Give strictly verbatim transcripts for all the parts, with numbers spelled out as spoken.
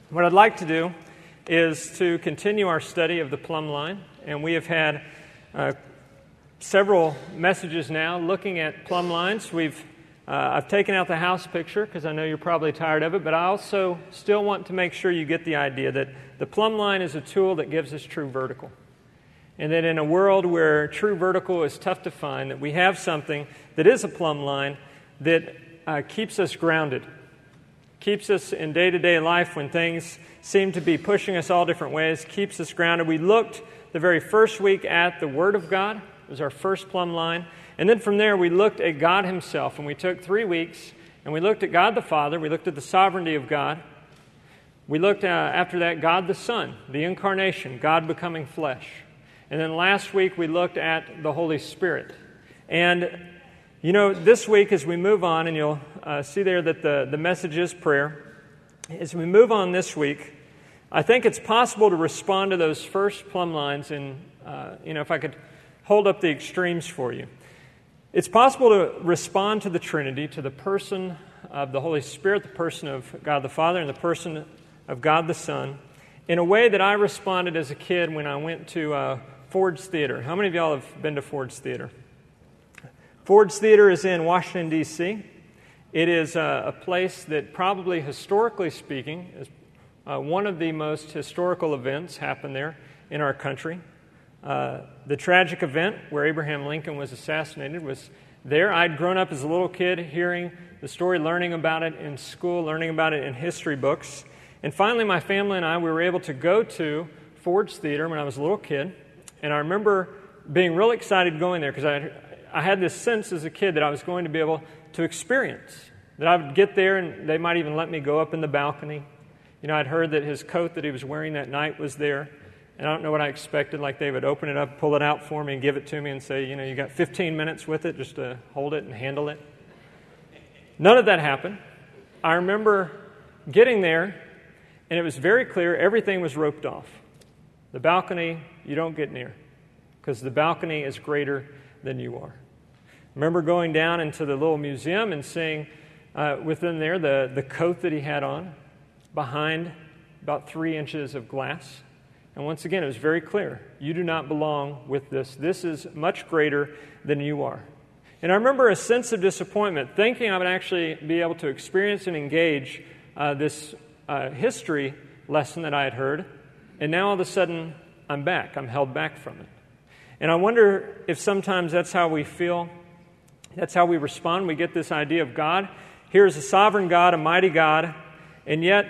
What I'd like to do is to continue our study of the plumb line, and we have had uh, several messages now looking at plumb lines. We've uh, I've taken out the house picture because I know you're probably tired of it, but I also still want to make sure you get the idea that the plumb line is a tool that gives us true vertical, and that in a world where true vertical is tough to find, that we have something that is a plumb line that uh, keeps us grounded. Keeps us in day-to-day life when things seem to be pushing us all different ways, keeps us grounded. We looked the very first week at the Word of God. It was our first plumb line. And then from there, we looked at God Himself. And we took three weeks, and we looked at God the Father. We looked at the sovereignty of God. We looked uh, after that, God the Son, the incarnation, God becoming flesh. And then last week, we looked at the Holy Spirit. And you know, this week as we move on, and you'll uh, see there that the, the message is prayer, as we move on this week, I think it's possible to respond to those first plumb lines, and, uh, you know, if I could hold up the extremes for you. It's possible to respond to the Trinity, to the person of the Holy Spirit, the person of God the Father, and the person of God the Son, in a way that I responded as a kid when I went to uh, Ford's Theater. How many of y'all have been to Ford's Theater? Ford's Theater is in Washington, D C It is a, a place that probably, historically speaking, is uh, one of the most historical events happen there in our country. Uh, the tragic event where Abraham Lincoln was assassinated was there. I'd grown up as a little kid hearing the story, learning about it in school, learning about it in history books. And finally, my family and I, we were able to go to Ford's Theater when I was a little kid. And I remember being real excited going there because I I had this sense as a kid that I was going to be able to experience, that I would get there and they might even let me go up in the balcony. You know, I'd heard that his coat that he was wearing that night was there, and I don't know what I expected, like they would open it up, pull it out for me and give it to me and say, you know, you got fifteen minutes with it just to hold it and handle it. None of that happened. I remember getting there, and it was very clear everything was roped off. The balcony, you don't get near, because the balcony is greater than you are. Remember going down into the little museum and seeing uh, within there the, the coat that he had on behind about three inches of glass. And once again, it was very clear. You do not belong with this. This is much greater than you are. And I remember a sense of disappointment, thinking I would actually be able to experience and engage uh, this uh, history lesson that I had heard. And now all of a sudden, I'm back. I'm held back from it. And I wonder if sometimes that's how we feel, that's how we respond. We get this idea of God. Here's a sovereign God, a mighty God, and yet,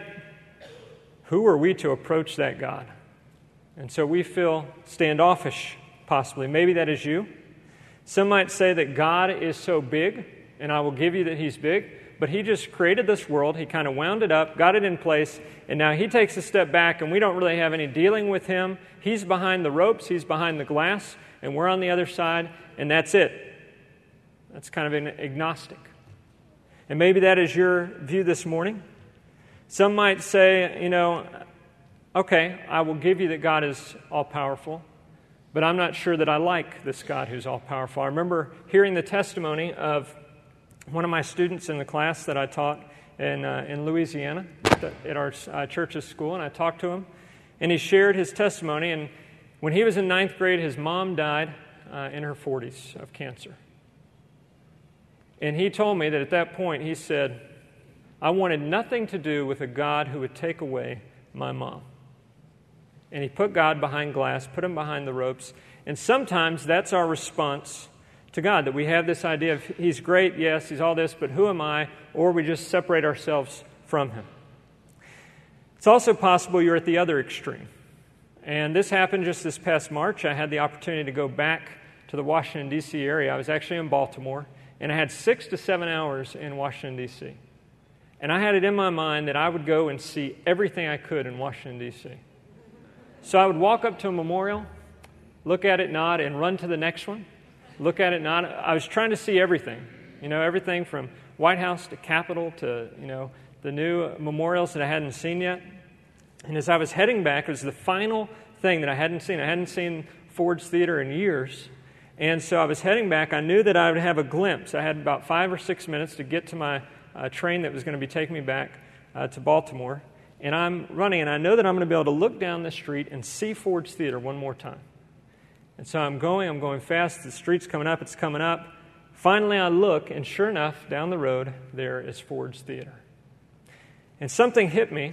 who are we to approach that God? And so we feel standoffish, possibly. Maybe that is you. Some might say that God is so big, and I will give you that He's big, but He just created this world. He kind of wound it up, got it in place, and now He takes a step back, and we don't really have any dealing with Him. He's behind the ropes, He's behind the glass, and we're on the other side, and that's it. That's kind of an agnostic. And maybe that is your view this morning. Some might say, you know, okay, I will give you that God is all-powerful, but I'm not sure that I like this God who's all-powerful. I remember hearing the testimony of one of my students in the class that I taught in uh, in Louisiana at our uh, church's school, and I talked to him, and he shared his testimony. And when he was in ninth grade, his mom died uh, in her forties of cancer. And he told me that at that point, he said, I wanted nothing to do with a God who would take away my mom. And he put God behind glass, put Him behind the ropes. And sometimes that's our response to God, that we have this idea of He's great, yes, He's all this, but who am I? Or we just separate ourselves from Him. It's also possible you're at the other extreme. And this happened just this past March. I had the opportunity to go back to the Washington, D C area. I was actually in Baltimore, and I had six to seven hours in Washington, D C And I had it in my mind that I would go and see everything I could in Washington, D C So I would walk up to a memorial, look at it, nod, and run to the next one. Look at it, nod. I was trying to see everything. You know, everything from White House to Capitol to, you know, the new memorials that I hadn't seen yet. And as I was heading back, it was the final thing that I hadn't seen. I hadn't seen Ford's Theater in years. And so I was heading back. I knew that I would have a glimpse. I had about five or six minutes to get to my uh, train that was going to be taking me back uh, to Baltimore. and I'm running, and I know that I'm going to be able to look down the street and see Ford's Theater one more time. And so I'm going, I'm going fast, the street's coming up, it's coming up. Finally, I look, and sure enough, down the road, there is Ford's Theater. And something hit me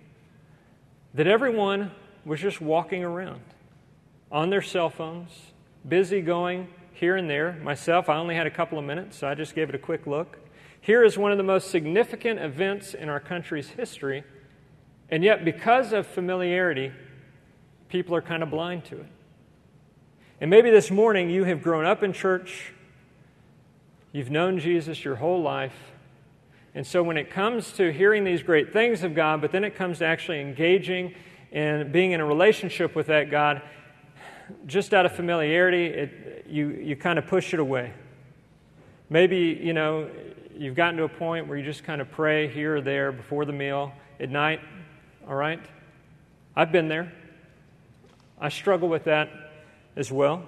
that everyone was just walking around on their cell phones, busy going here and there. Myself, I only had a couple of minutes, so I just gave it a quick look. Here is one of the most significant events in our country's history, and yet because of familiarity, people are kind of blind to it. And maybe this morning you have grown up in church, you've known Jesus your whole life, and so when it comes to hearing these great things of God, but then it comes to actually engaging and being in a relationship with that God, just out of familiarity, it, you, you kind of push it away. Maybe, you know, you've gotten to a point where you just kind of pray here or there before the meal, at night, all right? I've been there. I struggle with that as well.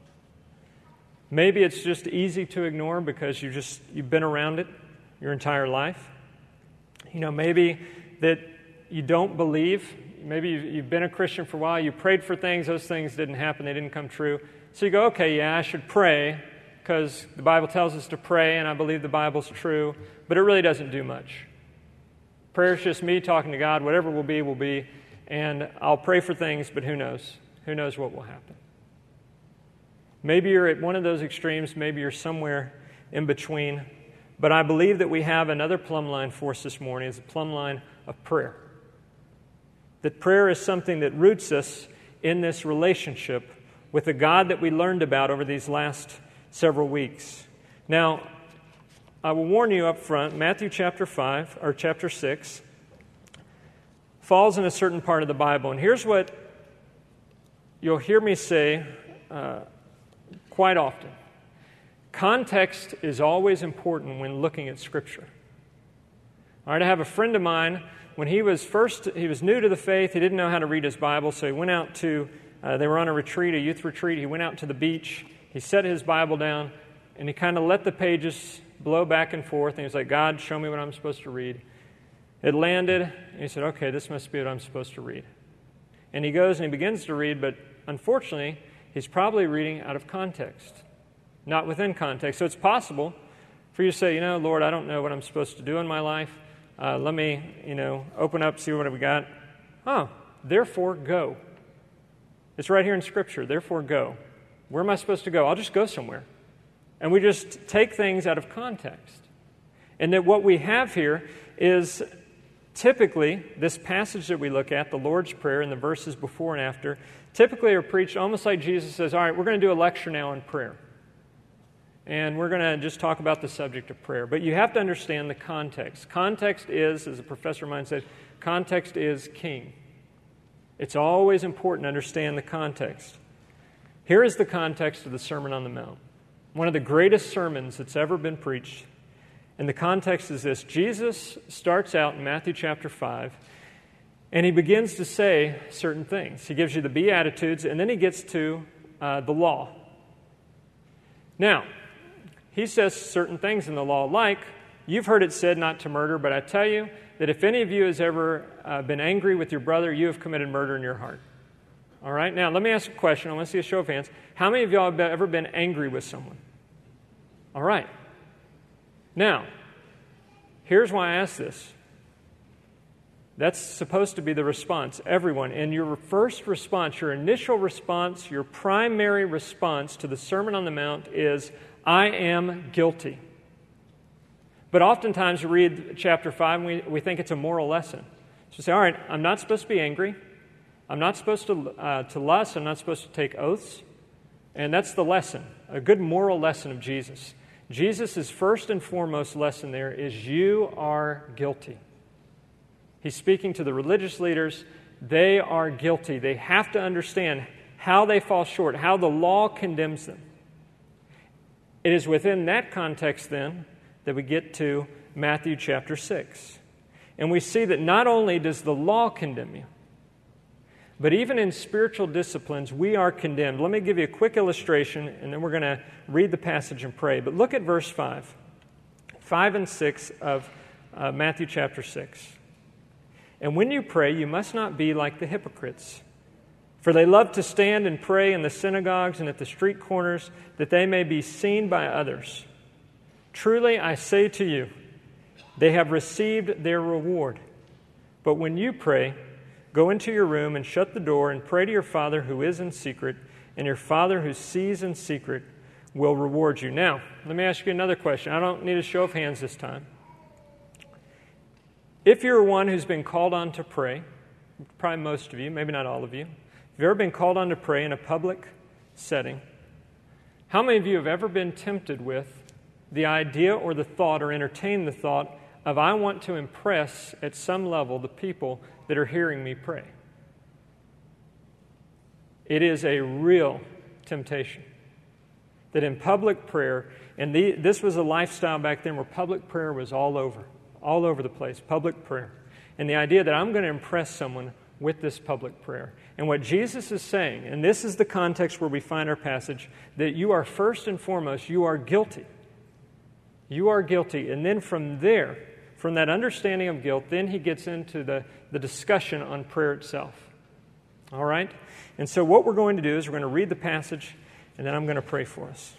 Maybe it's just easy to ignore because you just you've been around it your entire life. You know, maybe that you don't believe. Maybe you've been a Christian for a while. You prayed for things. Those things didn't happen. They didn't come true. So you go, okay, yeah, I should pray because the Bible tells us to pray, and I believe the Bible's true. But it really doesn't do much. Prayer is just me talking to God. Whatever will be, will be. And I'll pray for things, but who knows? Who knows what will happen? Maybe you're at one of those extremes. Maybe you're somewhere in between. But I believe that we have another plumb line for us this morning. It's a plumb line of prayer. That prayer is something that roots us in this relationship with the God that we learned about over these last several weeks. Now, I will warn you up front, Matthew chapter five, or chapter six, falls in a certain part of the Bible. And here's what you'll hear me say uh, quite often. Context is always important when looking at Scripture. All right, I have a friend of mine, when he was first, he was new to the faith, he didn't know how to read his Bible, so he went out to, uh, they were on a retreat, a youth retreat, he went out to the beach, he set his Bible down, and he kind of let the pages blow back and forth, and he was like, God, show me what I'm supposed to read. It landed, and he said, okay, this must be what I'm supposed to read. And he goes and he begins to read, but unfortunately, he's probably reading out of context, not within context. So it's possible for you to say, you know, Lord, I don't know what I'm supposed to do in my life. Uh, let me, you know, open up, see what we got. Oh, therefore go. It's right here in Scripture, therefore go. Where am I supposed to go? I'll just go somewhere. And we just take things out of context. And that what we have here is typically this passage that we look at, the Lord's Prayer and the verses before and after, typically are preached almost like Jesus says, all right, we're going to do a lecture now on prayer. And we're going to just talk about the subject of prayer. But you have to understand the context. Context is, as a professor of mine said, context is king. It's always important to understand the context. Here is the context of the Sermon on the Mount. One of the greatest sermons that's ever been preached. And the context is this. Jesus starts out in Matthew chapter five, and he begins to say certain things. He gives you the Beatitudes, and then he gets to uh, the law. Now, he says certain things in the law, like, you've heard it said not to murder, but I tell you that if any of you has ever uh, been angry with your brother, you have committed murder in your heart. All right? Now, let me ask a question. I want to see a show of hands. How many of y'all have ever been angry with someone? All right. Now, here's why I ask this. That's supposed to be the response, everyone. And your first response, your initial response, your primary response to the Sermon on the Mount is, I am guilty. But oftentimes we read chapter five and we, we think it's a moral lesson. So we say, all right, I'm not supposed to be angry. I'm not supposed to, uh, to lust. I'm not supposed to take oaths. And that's the lesson, a good moral lesson of Jesus. Jesus' first and foremost lesson there is you are guilty. He's speaking to the religious leaders. They are guilty. They have to understand how they fall short, how the law condemns them. It is within that context, then, that we get to Matthew chapter six. And we see that not only does the law condemn you, but even in spiritual disciplines, we are condemned. Let me give you a quick illustration, and then we're going to read the passage and pray. But look at verse five. five and six of uh, Matthew chapter six. And when you pray, you must not be like the hypocrites. For they love to stand and pray in the synagogues and at the street corners, that they may be seen by others. Truly, I say to you, they have received their reward. But when you pray, go into your room and shut the door and pray to your Father who is in secret, and your Father who sees in secret will reward you. Now, let me ask you another question. I don't need a show of hands this time. If you're one who's been called on to pray, probably most of you, maybe not all of you, if you've ever been called on to pray in a public setting, how many of you have ever been tempted with the idea or the thought or entertained the thought of, I want to impress at some level the people that are hearing me pray? It is a real temptation that in public prayer, and the, this was a lifestyle back then where public prayer was all over, all over the place, public prayer. And the idea that I'm going to impress someone with this public prayer. And what Jesus is saying, and this is the context where we find our passage, that you are first and foremost, you are guilty. You are guilty. And then from there, from that understanding of guilt, then he gets into the, the discussion on prayer itself. All right? And so what we're going to do is we're going to read the passage, and then I'm going to pray for us.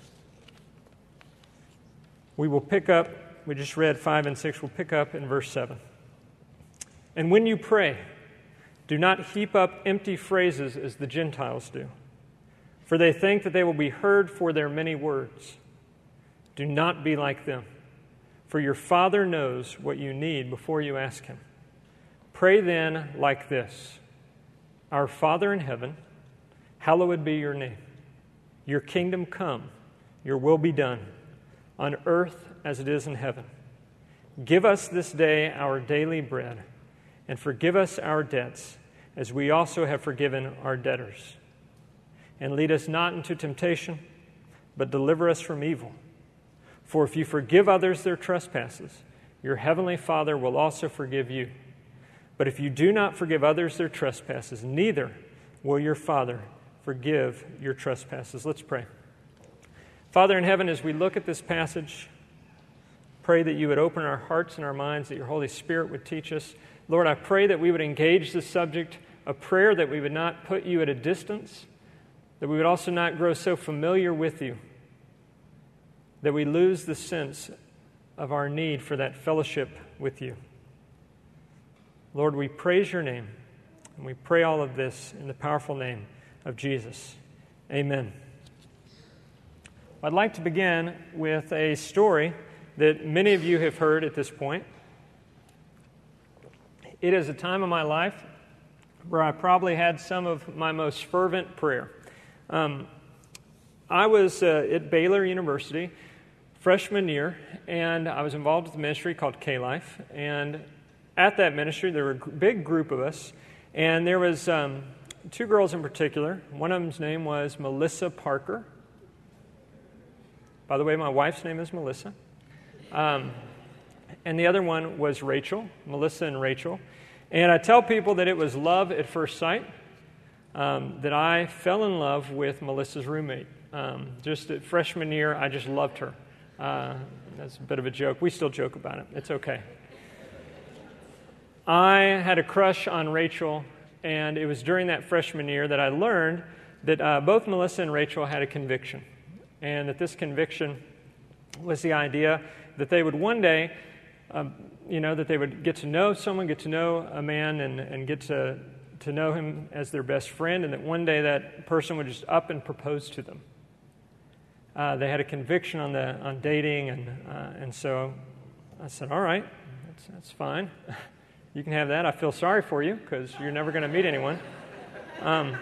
We will pick up, we just read five and six, we'll pick up in verse seven. And when you pray, do not heap up empty phrases as the Gentiles do, for they think that they will be heard for their many words. Do not be like them, for your Father knows what you need before you ask Him. Pray then like this: Our Father in heaven, hallowed be your name. Your kingdom come, your will be done, on earth as it is in heaven. Give us this day our daily bread, and forgive us our debts, as we also have forgiven our debtors. And lead us not into temptation, but deliver us from evil. For if you forgive others their trespasses, your heavenly Father will also forgive you. But if you do not forgive others their trespasses, neither will your Father forgive your trespasses. Let's pray. Father in heaven, as we look at this passage, pray that you would open our hearts and our minds, that your Holy Spirit would teach us. Lord, I pray that we would engage the subject of prayer, that we would not put you at a distance, that we would also not grow so familiar with you, that we lose the sense of our need for that fellowship with you. Lord, we praise your name, and we pray all of this in the powerful name of Jesus. Amen. I'd like to begin with a story that many of you have heard at this point. It is a time of my life where I probably had some of my most fervent prayer. Um, I was uh, at Baylor University, freshman year, and I was involved with a ministry called K-Life. And at that ministry, there were a big group of us, and there was um, two girls in particular. One of them's name was Melissa Parker. By the way, my wife's name is Melissa. Um, and the other one was Rachel, Melissa and Rachel. And I tell people that it was love at first sight, um, that I fell in love with Melissa's roommate. Um, just at freshman year, I just loved her. Uh, that's a bit of a joke. We still joke about it. It's okay. I had a crush on Rachel, and it was during that freshman year that I learned that uh, both Melissa and Rachel had a conviction, and that this conviction was the idea that they would one day, um, you know, that they would get to know someone, get to know a man, and, and get to, to know him as their best friend, and that one day that person would just up and propose to them. Uh, they had a conviction on the on dating, and uh, and so I said, all right, that's, that's fine. You can have that. I feel sorry for you because you're never going to meet anyone. Um,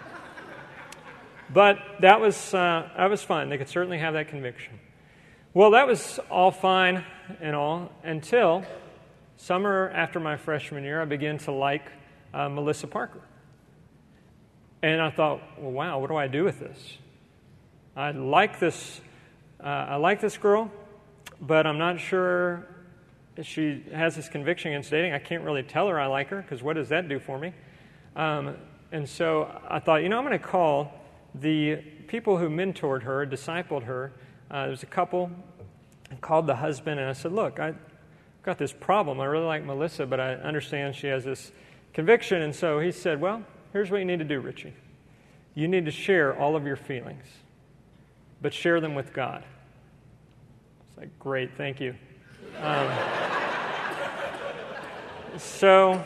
but that was uh, that was fine. They could certainly have that conviction. Well, that was all fine and all until summer after my freshman year, I began to like uh, Melissa Parker. And I thought, well, wow, what do I do with this? I like this. Uh, I like this girl, but I'm not sure if she has this conviction against dating. I can't really tell her I like her because what does that do for me? Um, and so I thought, you know, I'm going to call the people who mentored her, discipled her. Uh, there was a couple. I called the husband and I said, look, I got this problem. I really like Melissa, but I understand she has this conviction. And so he said, well, here's what you need to do, Richie. You need to share all of your feelings, but share them with God. It's like, great, thank you. Um, so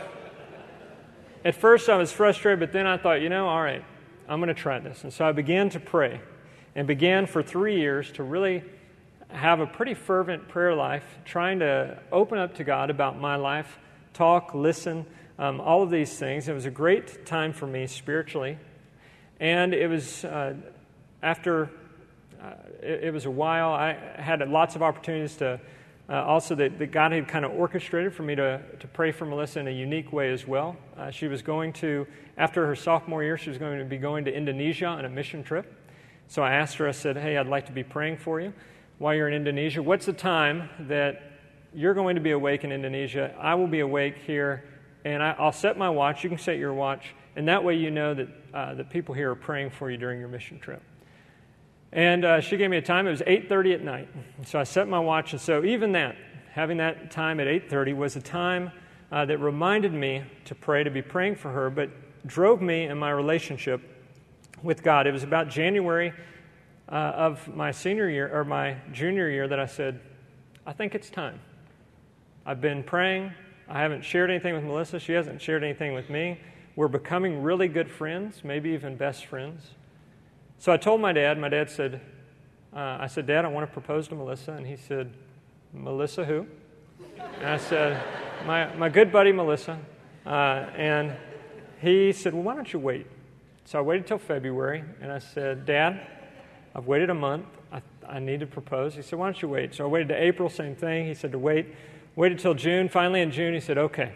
at first I was frustrated, but then I thought, you know, all right, I'm going to try this. And so I began to pray and began for three years to really have a pretty fervent prayer life, trying to open up to God about my life, talk, listen, um, all of these things. It was a great time for me spiritually. And it was uh, after, uh, it, it was a while, I had lots of opportunities to, uh, also that, that God had kind of orchestrated for me to, to pray for Melissa in a unique way as well. Uh, she was going to, after her sophomore year, she was going to be going to Indonesia on a mission trip. So I asked her, I said, hey, I'd like to be praying for you while you're in Indonesia. What's the time that you're going to be awake in Indonesia? I will be awake here, and I, I'll set my watch. You can set your watch. And that way you know that uh, the people here are praying for you during your mission trip. And uh, she gave me a time. It was eight thirty at night. So I set my watch. And so even that, having that time at eight thirty was a time uh, that reminded me to pray, to be praying for her, but drove me in my relationship with God. It was about January uh, of my senior year, or my junior year, that I said, I think it's time. I've been praying. I haven't shared anything with Melissa. She hasn't shared anything with me. We're becoming really good friends, maybe even best friends. So I told my dad. My dad said, uh, I said, Dad, I want to propose to Melissa. And he said, Melissa who? And I said, my, my good buddy Melissa. Uh, and he said, well, why don't you wait? So I waited till February, and I said, Dad, I've waited a month. I, I need to propose. He said, why don't you wait? So I waited to April, same thing. He said to wait. Waited till June. Finally in June, he said, okay.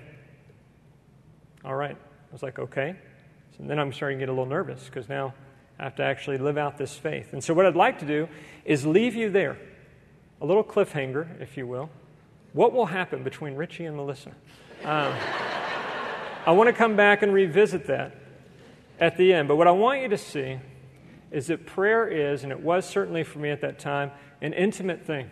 All right. I was like, okay. So then I'm starting to get a little nervous because now I have to actually live out this faith. And so what I'd like to do is leave you there, a little cliffhanger, if you will. What will happen between Richie and Melissa? Um, I want to come back and revisit that at the end. But what I want you to see is that prayer is, and it was certainly for me at that time, an intimate thing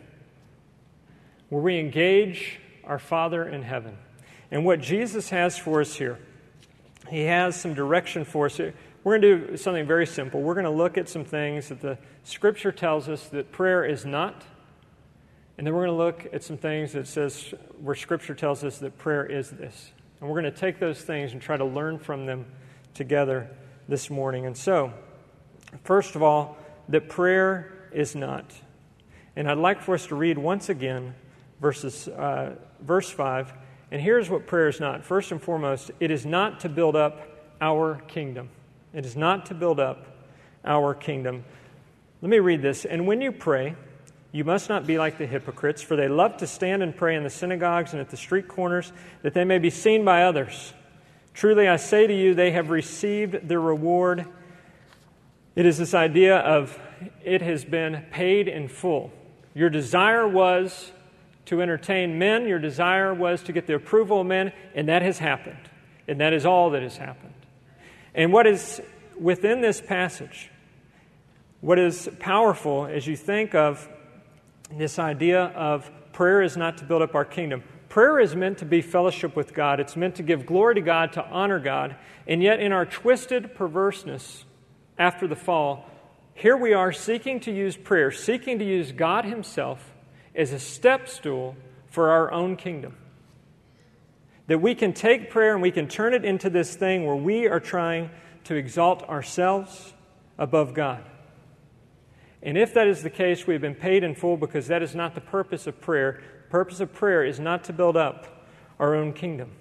where we engage our Father in heaven. And what Jesus has for us here, He has some direction for us. We're going to do something very simple. We're going to look at some things that the Scripture tells us that prayer is not. And then we're going to look at some things that says where Scripture tells us that prayer is this. And we're going to take those things and try to learn from them together this morning. And so, first of all, that prayer is not. And I'd like for us to read once again verses, uh, verse five. And here's what prayer is not. First and foremost, it is not to build up our kingdom. It is not to build up our kingdom. Let me read this. And when you pray, you must not be like the hypocrites, for they love to stand and pray in the synagogues and at the street corners, that they may be seen by others. Truly, I say to you, they have received their reward. It is this idea of it has been paid in full. Your desire was to entertain men. Your desire was to get the approval of men, and that has happened. And that is all that has happened. And what is within this passage, what is powerful as you think of this idea of prayer is not to build up our kingdom. Prayer is meant to be fellowship with God. It's meant to give glory to God, to honor God. And yet in our twisted perverseness after the fall, here we are seeking to use prayer, seeking to use God Himself as a step stool for our own kingdom. That we can take prayer and we can turn it into this thing where we are trying to exalt ourselves above God. And if that is the case, we have been paid in full, because that is not the purpose of prayer. The purpose of prayer is not to build up our own kingdom.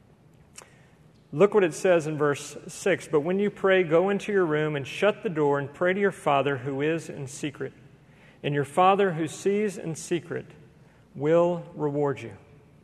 Look what it says in verse six. But when you pray, go into your room and shut the door and pray to your Father who is in secret. And your Father who sees in secret will reward you.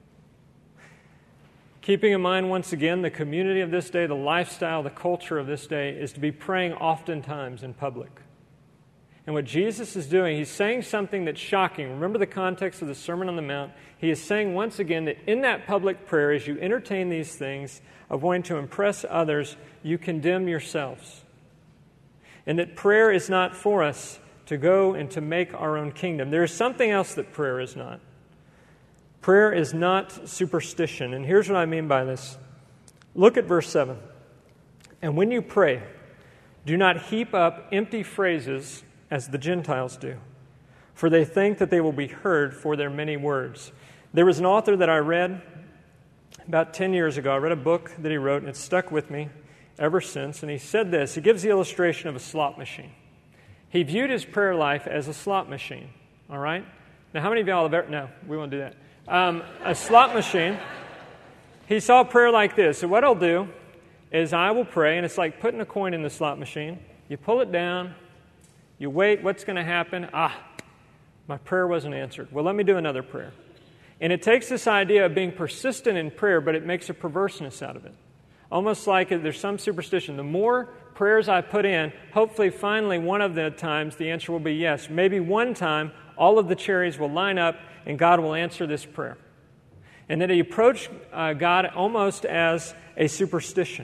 Keeping in mind, once again, the community of this day, the lifestyle, the culture of this day is to be praying oftentimes in public. And what Jesus is doing, He's saying something that's shocking. Remember the context of the Sermon on the Mount. He is saying once again that in that public prayer, as you entertain these things of wanting to impress others, you condemn yourselves. And that prayer is not for us to go and to make our own kingdom. There is something else that prayer is not. Prayer is not superstition. And here's what I mean by this. Look at verse seven. And when you pray, do not heap up empty phrases as the Gentiles do, for they think that they will be heard for their many words. There was an author that I read about ten years ago. I read a book that he wrote, and it's stuck with me ever since. And he said this. He gives the illustration of a slot machine. He viewed his prayer life as a slot machine. All right? Now, how many of y'all have ever... No, we won't do that. Um, a slot machine. He saw prayer like this. So what I'll do is I will pray, and it's like putting a coin in the slot machine. You pull it down. You wait. What's going to happen? Ah, my prayer wasn't answered. Well, let me do another prayer. And it takes this idea of being persistent in prayer, but it makes a perverseness out of it. Almost like there's some superstition. The more prayers I put in, hopefully finally one of the times the answer will be yes. Maybe one time all of the cherries will line up and God will answer this prayer. And that he approached uh, God almost as a superstition.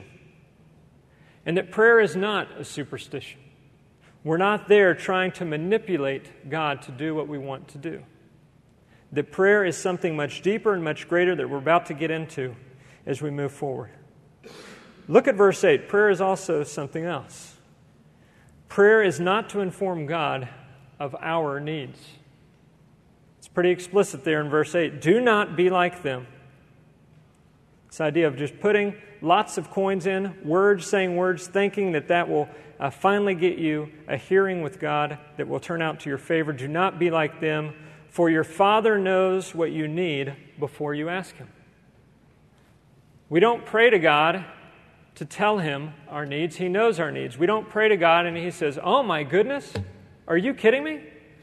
And that prayer is not a superstition. We're not there trying to manipulate God to do what we want to do. That prayer is something much deeper and much greater that we're about to get into as we move forward. Look at verse eight. Prayer is also something else. Prayer is not to inform God of our needs. It's pretty explicit there in verse eight. Do not be like them. This idea of just putting lots of coins in, words, saying words, thinking that that will uh, finally get you a hearing with God that will turn out to your favor. Do not be like them, for your Father knows what you need before you ask Him. We don't pray to God to tell Him our needs. He knows our needs. We don't pray to God and He says, oh my goodness, are you kidding me?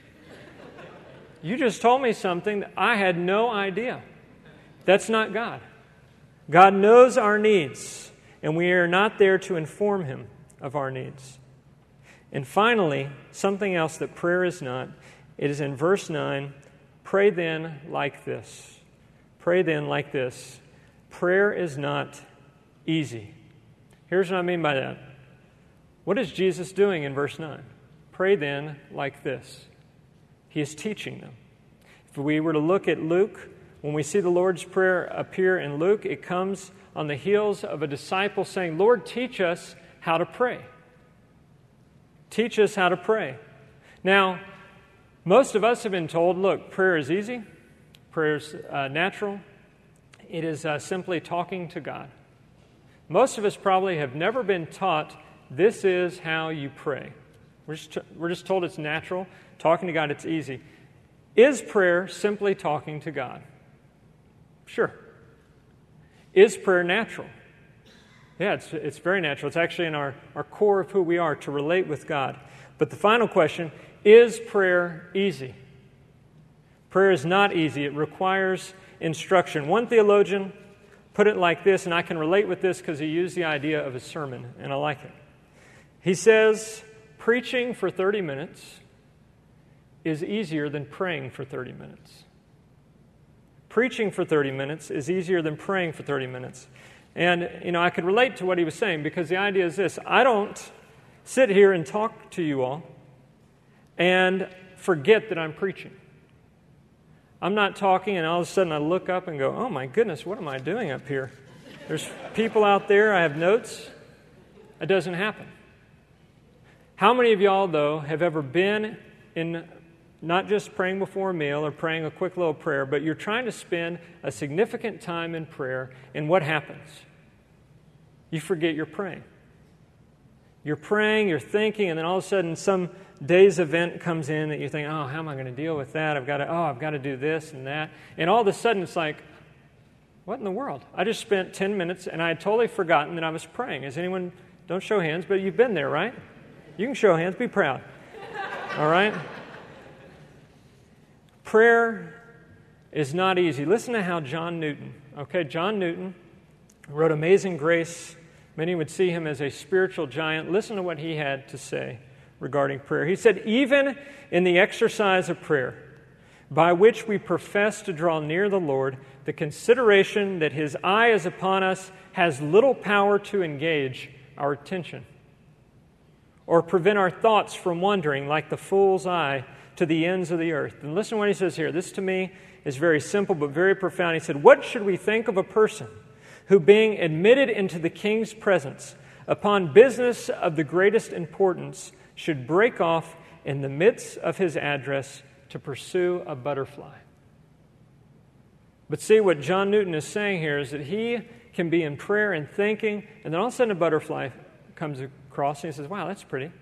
You just told me something that I had no idea. That's not God. God knows our needs, and we are not there to inform Him of our needs. And finally, something else that prayer is not, it is in verse nine, pray then like this. Pray then like this. Prayer is not easy. Here's what I mean by that. What is Jesus doing in verse nine? Pray then like this. He is teaching them. If we were to look at Luke, when we see the Lord's Prayer appear in Luke, it comes on the heels of a disciple saying, Lord, teach us how to pray. Teach us how to pray. Now, most of us have been told, look, prayer is easy. Prayer is uh, natural. It is uh, simply talking to God. Most of us probably have never been taught this is how you pray. We're just, we're just told it's natural. Talking to God, it's easy. Is prayer simply talking to God? Sure. Is prayer natural? Yeah, it's, it's very natural. It's actually in our, our core of who we are, to relate with God. But the final question, is prayer easy? Prayer is not easy. It requires instruction. One theologian put it like this, and I can relate with this because he used the idea of a sermon, and I like it. He says, preaching for thirty minutes is easier than praying for thirty minutes. Preaching for thirty minutes is easier than praying for thirty minutes. And, you know, I could relate to what he was saying because the idea is this. I don't sit here and talk to you all and forget that I'm preaching. I'm not talking and all of a sudden I look up and go, oh my goodness, what am I doing up here? There's people out there, I have notes. It doesn't happen. How many of y'all, though, have ever been in not just praying before a meal or praying a quick little prayer, but you're trying to spend a significant time in prayer, and what happens? You forget you're praying. You're praying, you're thinking, and then all of a sudden some day's event comes in that you think, oh, how am I going to deal with that? I've got to, oh, I've got to do this and that. And all of a sudden it's like, what in the world? I just spent ten minutes and I had totally forgotten that I was praying. Has anyone, don't show hands, but you've been there, right? You can show hands, be proud. All right? Prayer is not easy. Listen to how John Newton, okay, John Newton wrote Amazing Grace. Many would see him as a spiritual giant. Listen to what he had to say regarding prayer. He said, even in the exercise of prayer, by which we profess to draw near the Lord, the consideration that His eye is upon us has little power to engage our attention or prevent our thoughts from wandering like the fool's eye to the ends of the earth. And listen to what he says here. This to me is very simple but very profound. He said, what should we think of a person who, being admitted into the king's presence upon business of the greatest importance, should break off in the midst of his address to pursue a butterfly? But see, what John Newton is saying here is that he can be in prayer and thinking, and then all of a sudden a butterfly comes across and he says, wow, that's pretty.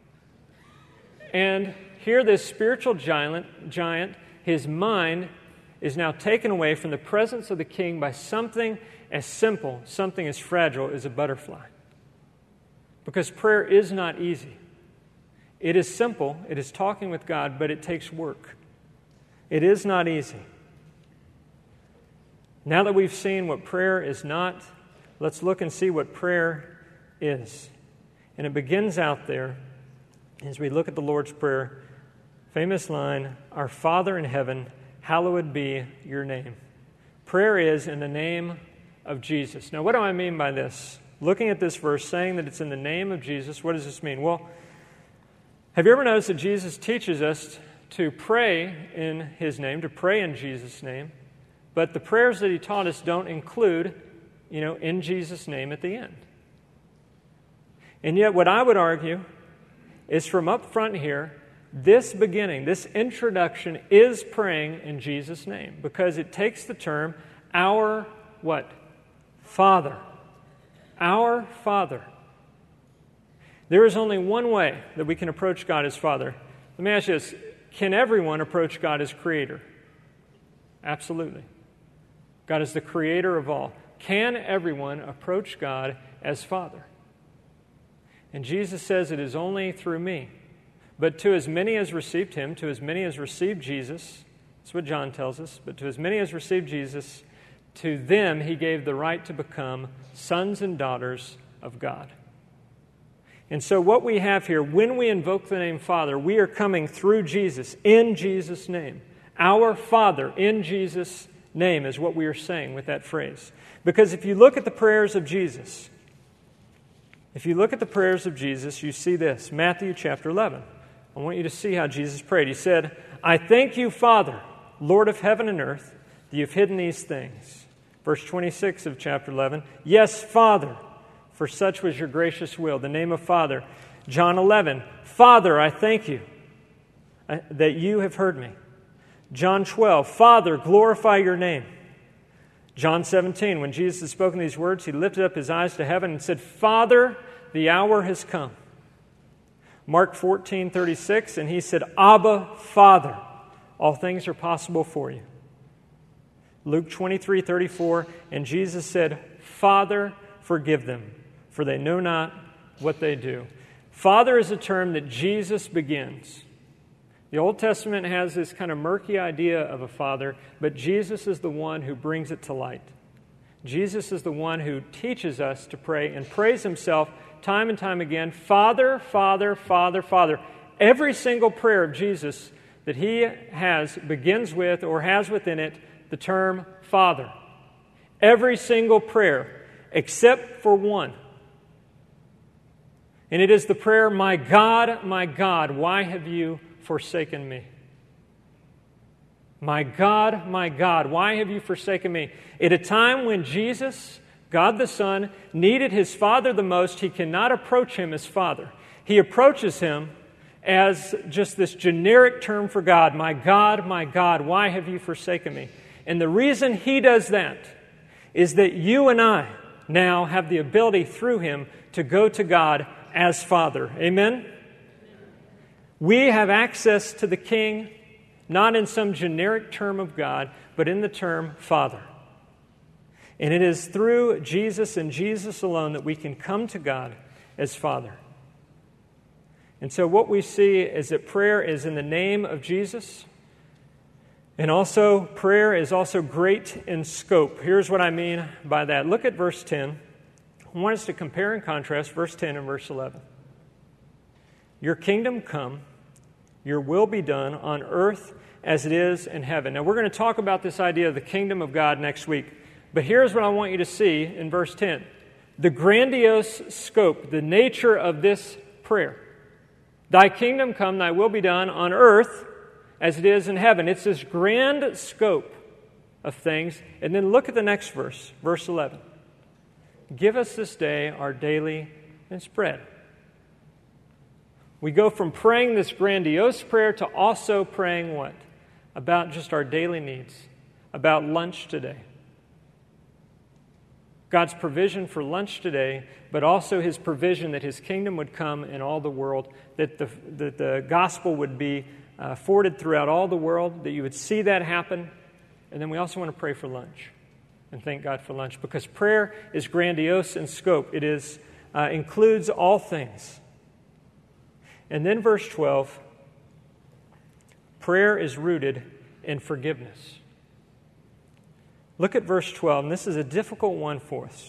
And here this spiritual giant, giant, his mind is now taken away from the presence of the king by something as simple, something as fragile as a butterfly. Because prayer is not easy. It is simple, it is talking with God, but it takes work. It is not easy. Now that we've seen what prayer is not, let's look and see what prayer is. And it begins out there as we look at the Lord's Prayer. Famous line, Our Father in heaven, hallowed be your name. Prayer is in the name of Jesus. Now, what do I mean by this? Looking at this verse, saying that it's in the name of Jesus, what does this mean? Well, have you ever noticed that Jesus teaches us to pray in His name, to pray in Jesus' name, but the prayers that He taught us don't include, you know, in Jesus' name at the end. And yet what I would argue is from up front here, this beginning, this introduction is praying in Jesus' name because it takes the term, our what? Father. Our Father. There is only one way that we can approach God as Father. Let me ask you this. Can everyone approach God as Creator? Absolutely. God is the Creator of all. Can everyone approach God as Father? And Jesus says it is only through me. But to as many as received Him, to as many as received Jesus, that's what John tells us, but to as many as received Jesus, to them He gave the right to become sons and daughters of God. And so what we have here, when we invoke the name Father, we are coming through Jesus, in Jesus' name. Our Father, in Jesus' name, is what we are saying with that phrase. Because if you look at the prayers of Jesus, if you look at the prayers of Jesus, you see this. Matthew chapter eleven. I want you to see how Jesus prayed. He said, I thank you, Father, Lord of heaven and earth, that you've hidden these things. Verse twenty-six of chapter eleven. Yes, Father, for such was your gracious will. The name of Father. John eleven. Father, I thank you that you have heard me. John twelve. Father, glorify your name. John seventeen. When Jesus had spoken these words, He lifted up His eyes to heaven and said, Father, the hour has come. Mark fourteen thirty-six. And He said, Abba, Father, all things are possible for you. Luke twenty-three thirty-four. And Jesus said, Father, forgive them, for they know not what they do. Father is a term that Jesus begins. The Old Testament has this kind of murky idea of a father, but Jesus is the one who brings it to light. Jesus is the one who teaches us to pray and prays Himself time and time again, Father, Father, Father, Father. Every single prayer of Jesus that He has begins with or has within it the term Father. Every single prayer, except for one. And it is the prayer, My God, my God, why have you forsaken me? My God, my God, why have you forsaken me? At a time when Jesus, God the Son, needed His Father the most, He cannot approach Him as Father. He approaches Him as just this generic term for God. My God, my God, why have you forsaken me? And the reason He does that is that you and I now have the ability through Him to go to God as Father. Amen? We have access to the King, not in some generic term of God, but in the term Father. And it is through Jesus and Jesus alone that we can come to God as Father. And so what we see is that prayer is in the name of Jesus, and also prayer is also great in scope. Here's what I mean by that. Look at verse ten. I want us to compare and contrast verse ten and verse eleven. Your kingdom come, your will be done on earth as it is in heaven. Now, we're going to talk about this idea of the kingdom of God next week. But here's what I want you to see in verse ten. The grandiose scope, the nature of this prayer. Thy kingdom come, thy will be done on earth as it is in heaven. It's this grand scope of things. And then look at the next verse, verse eleven. Give us this day our daily bread. We go from praying this grandiose prayer to also praying what? About just our daily needs, about lunch today. God's provision for lunch today, but also His provision that His kingdom would come in all the world, that the, that the gospel would be uh, forwarded throughout all the world, that you would see that happen. And then we also want to pray for lunch and thank God for lunch, because prayer is grandiose in scope. It is uh, includes all things. And then verse twelve, prayer is rooted in forgiveness. Look at verse twelve, and this is a difficult one for us.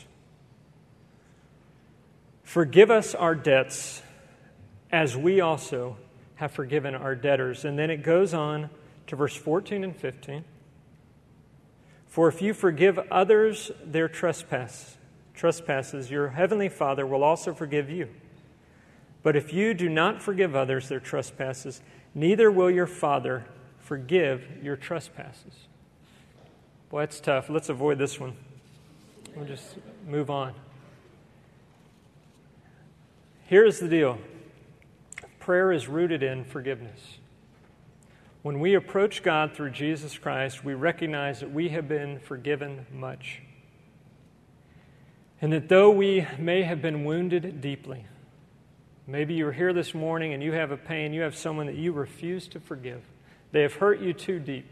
Forgive us our debts as we also have forgiven our debtors. And then it goes on to verse fourteen and fifteen. For if you forgive others their trespass, trespasses, your heavenly Father will also forgive you. But if you do not forgive others their trespasses, neither will your Father forgive your trespasses. Boy, that's tough. Let's avoid this one. We'll just move on. Here's the deal. Prayer is rooted in forgiveness. When we approach God through Jesus Christ, we recognize that we have been forgiven much. And that though we may have been wounded deeply, maybe you're here this morning and you have a pain, you have someone that you refuse to forgive. They have hurt you too deep.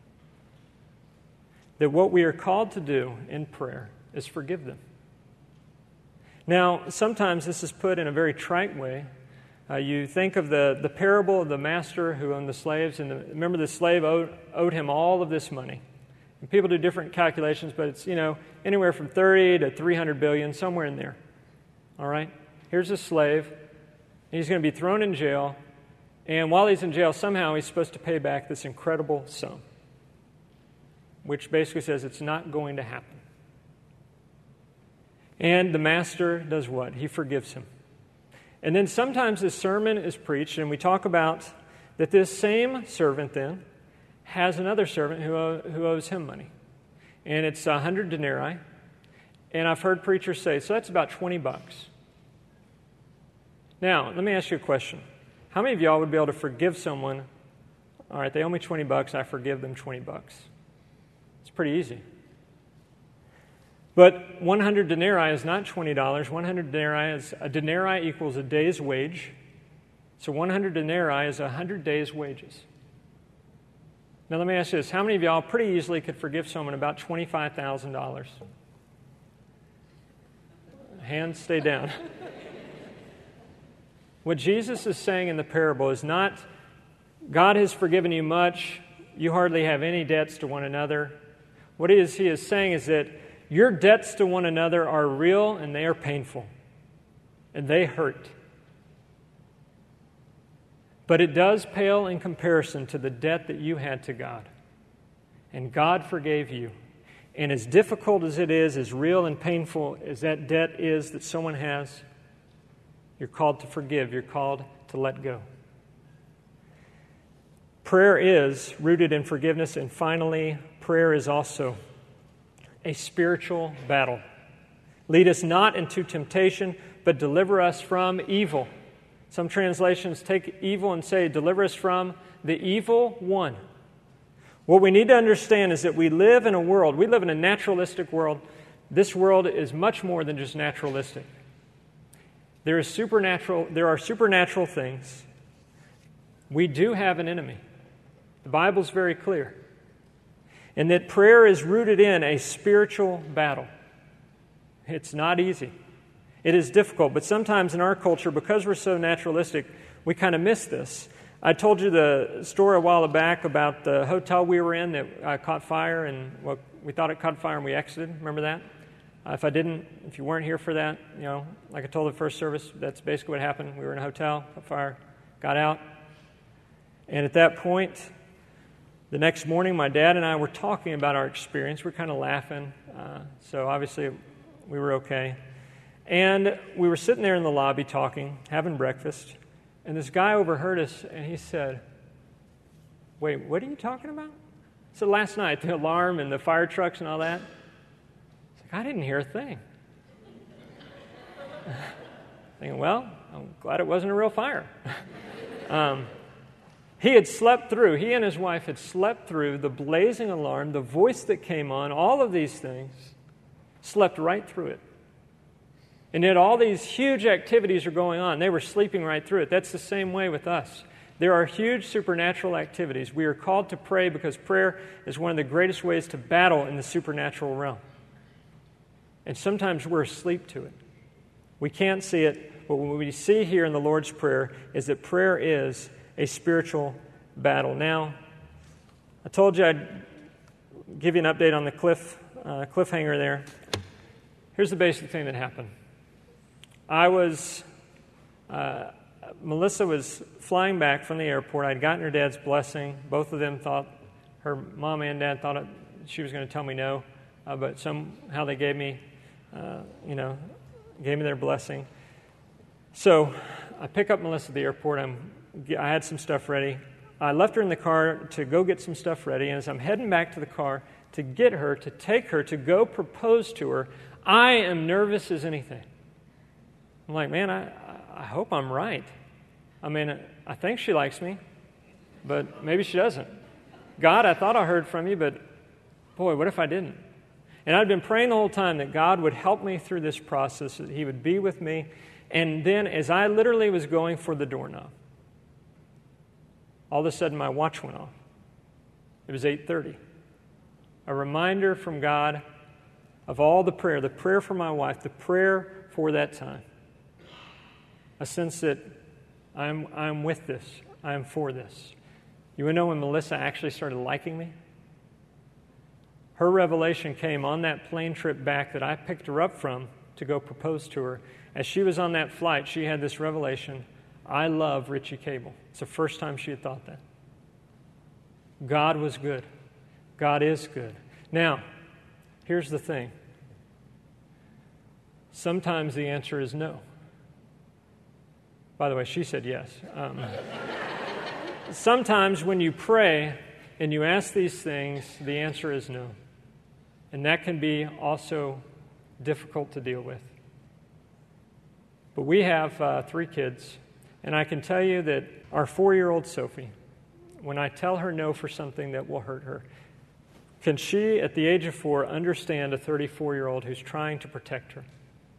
That what we are called to do in prayer is forgive them. Now, sometimes this is put in a very trite way. Uh, you think of the, the parable of the master who owned the slaves, and the, remember the slave owed, owed him all of this money. And people do different calculations, but it's, you know, anywhere from thirty to three hundred billion, somewhere in there. All right? Here's a slave. He's going to be thrown in jail, and while he's in jail, somehow he's supposed to pay back this incredible sum, which basically says it's not going to happen. And the master does what? He forgives him. And then sometimes this sermon is preached, and we talk about that this same servant then has another servant who, owe, who owes him money. And it's a hundred denarii. And I've heard preachers say, so that's about twenty bucks. Now, let me ask you a question. How many of y'all would be able to forgive someone, all right, they owe me twenty bucks, I forgive them twenty bucks? It's pretty easy. But one hundred denarii is not twenty dollars. one hundred denarii is, a denarii equals a day's wage. So one hundred denarii is one hundred days' wages. Now let me ask you this. How many of y'all pretty easily could forgive someone about twenty-five thousand dollars? Hands stay down. What Jesus is saying in the parable is not, God has forgiven you much, you hardly have any debts to one another. What he is, he is saying is that your debts to one another are real and they are painful. And they hurt. But it does pale in comparison to the debt that you had to God. And God forgave you. And as difficult as it is, as real and painful as that debt is that someone has, you're called to forgive. You're called to let go. Prayer is rooted in forgiveness. And finally, prayer is also a spiritual battle. Lead us not into temptation, but deliver us from evil. Some translations take evil and say, deliver us from the evil one. What we need to understand is that we live in a world, we live in a naturalistic world. This world is much more than just naturalistic. There is supernatural, there are supernatural things. We do have an enemy. The Bible's very clear. And that prayer is rooted in a spiritual battle. It's not easy. It is difficult, but sometimes in our culture, because we're so naturalistic, we kind of miss this. I told you the story a while back about the hotel we were in that uh, caught fire, and well, we thought it caught fire and we exited. Remember that? Uh, if I didn't, if you weren't here for that, you know, like I told the first service, that's basically what happened. We were in a hotel, caught fire, got out. And at that point, the next morning, my dad and I were talking about our experience. We were kind of laughing. Uh, so obviously, we were okay. And we were sitting there in the lobby talking, having breakfast. And this guy overheard us, and he said, Wait, what are you talking about? So last night, the alarm and the fire trucks and all that. It's like, I didn't hear a thing. Thinking, well, I'm glad it wasn't a real fire. um, he had slept through, he and his wife had slept through the blazing alarm, the voice that came on, all of these things, slept right through it. And yet all these huge activities are going on. They were sleeping right through it. That's the same way with us. There are huge supernatural activities. We are called to pray because prayer is one of the greatest ways to battle in the supernatural realm. And sometimes we're asleep to it. We can't see it, but what we see here in the Lord's Prayer is that prayer is a spiritual battle. Now, I told you I'd give you an update on the cliff uh, cliffhanger there. Here's the basic thing that happened. I was, uh, Melissa was flying back from the airport. I'd gotten her dad's blessing. Both of them thought, her mom and dad thought it, she was going to tell me no, uh, but somehow they gave me, uh, you know, gave me their blessing. So I pick up Melissa at the airport. I'm, I had some stuff ready. I left her in the car to go get some stuff ready, and as I'm heading back to the car to get her, to take her, to go propose to her, I am nervous as anything. I'm like, man, I, I hope I'm right. I mean, I think she likes me, but maybe she doesn't. God, I thought I heard from you, but boy, what if I didn't? And I'd been praying the whole time that God would help me through this process, that He would be with me. And then as I literally was going for the doorknob, all of a sudden my watch went off. It was eight thirty. A reminder from God of all the prayer, the prayer for my wife, the prayer for that time. A sense that I'm, I'm with this, I'm for this. You would know when Melissa actually started liking me? Her revelation came on that plane trip back that I picked her up from to go propose to her. As she was on that flight, she had this revelation, I love Richie Cable. It's the first time she had thought that. God was good. God is good. Now, here's the thing. Sometimes the answer is no. By the way, she said yes. Um, sometimes when you pray and you ask these things, the answer is no. And that can be also difficult to deal with. But we have uh, three kids, and I can tell you that our four-year-old Sophie, when I tell her no for something that will hurt her, can she, at the age of four, understand a thirty-four-year-old who's trying to protect her?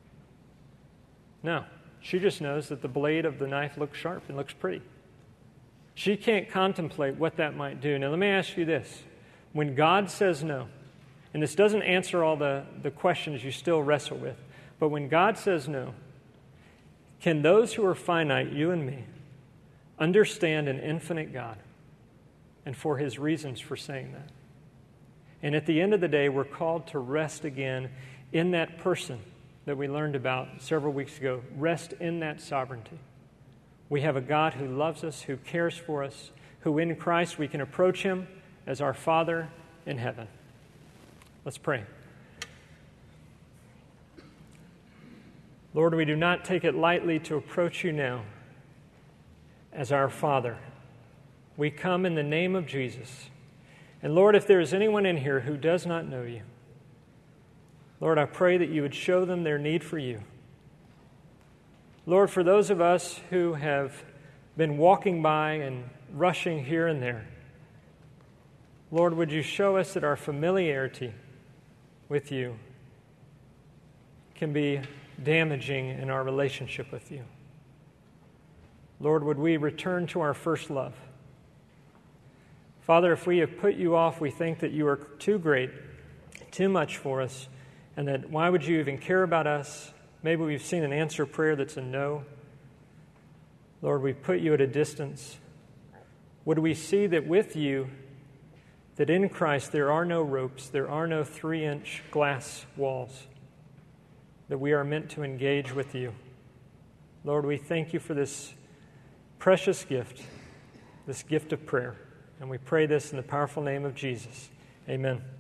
No. She just knows that the blade of the knife looks sharp and looks pretty. She can't contemplate what that might do. Now, let me ask you this. When God says no, and this doesn't answer all the, the questions you still wrestle with, but when God says no, can those who are finite, you and me, understand an infinite God and for His reasons for saying that? And at the end of the day, we're called to rest again in that person that we learned about several weeks ago. Rest in that sovereignty. We have a God who loves us, who cares for us, who in Christ we can approach Him as our Father in heaven. Let's pray. Lord, we do not take it lightly to approach You now as our Father. We come in the name of Jesus. And Lord, if there is anyone in here who does not know You, Lord, I pray that You would show them their need for You. Lord, for those of us who have been walking by and rushing here and there, Lord, would You show us that our familiarity with You can be damaging in our relationship with You. Lord, would we return to our first love? Father, if we have put You off, we think that You are too great, too much for us, and that why would You even care about us? Maybe we've seen an answer prayer that's a no. Lord, we put You at a distance. Would we see that with You, that in Christ there are no ropes, there are no three-inch glass walls, that we are meant to engage with You. Lord, we thank You for this precious gift, this gift of prayer. And we pray this in the powerful name of Jesus. Amen.